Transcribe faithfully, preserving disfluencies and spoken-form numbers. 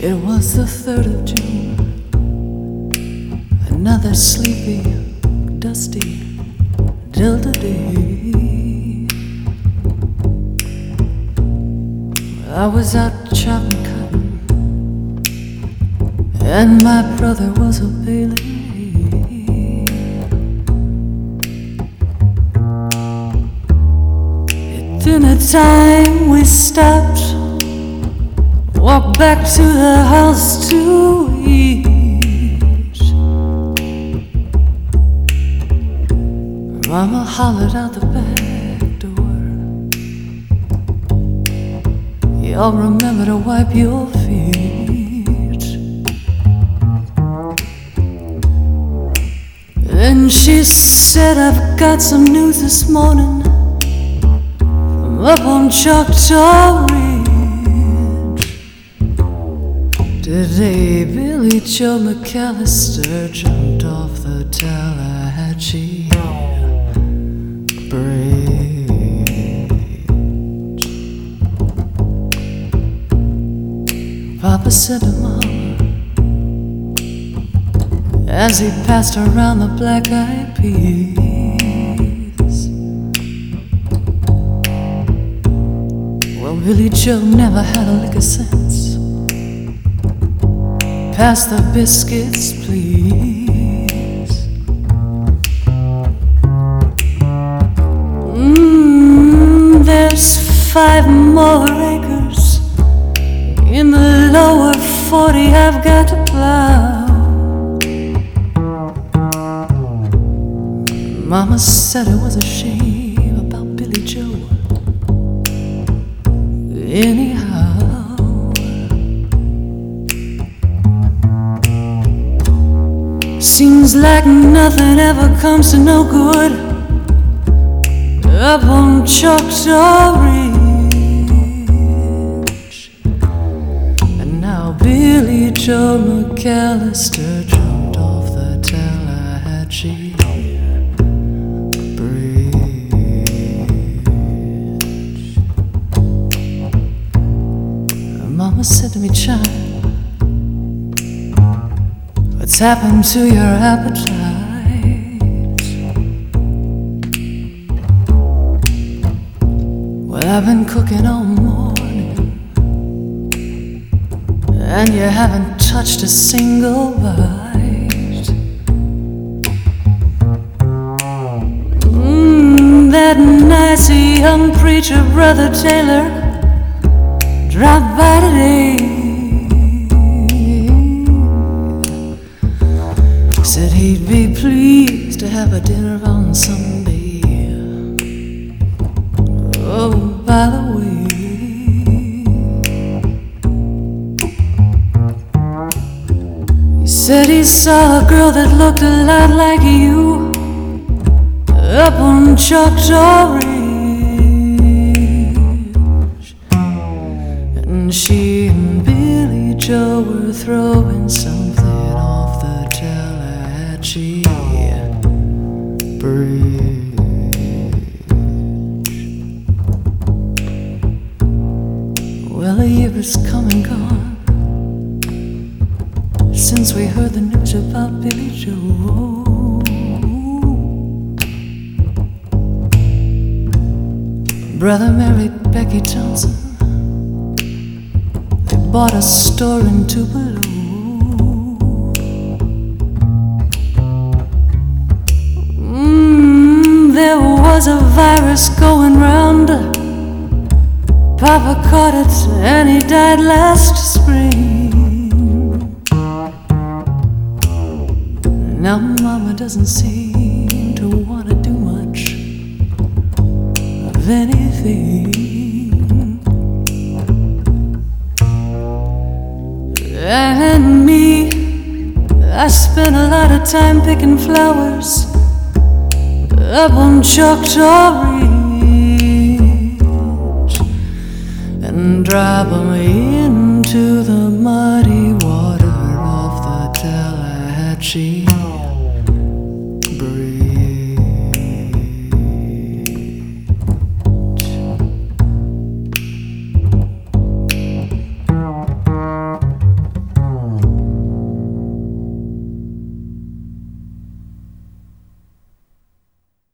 It was the third of June, another sleepy, dusty Delta day. I was out chopping cotton, and my brother was a baler. At dinner time we stopped, walked back to the house to eat. Mama hollered out the back door, y'all remember to wipe your feet. Then she said, I've got some news this morning from up on Choctaw Ridge. Today Billy Joe McAllister jumped off the Tallahatchie Bridge. Papa said to Mama as he passed around the black-eyed peas, well, Billy Joe never had a lick of sense. Pass the biscuits, please. Mm, there's five more acres in the lower forty I've got to plow. Mama said it was a shame about Billy Joe. Anyhow, seems like nothing ever comes to no good up on Choctaw Ridge. And now Billy Joe McAllister jumped off the Tallahatchie Bridge. Mama said to me, child, what's happened to your appetite? Well, I've been cooking all morning, and you haven't touched a single bite. Mm, that nice young preacher, Brother Taylor, dropped by today. Said he'd be pleased to have a dinner on Sunday. Oh, by the way, he said he saw a girl that looked a lot like you up on Choctaw Ridge, and she and Billy Joe were throwing something off the Tallahatchie Bridge. Well, a year has come and gone since we heard the news about Billy Joe. Brother married Becky Johnson. They bought a store in Tupelo. Mm, there was a virus going round. Papa caught it and he died last spring. Now Mama doesn't seem to want to do much of anything. And me, I spent a lot of time picking flowers up on Choctaw Ridge, and drop 'em into the muddy water of the Tallahatchie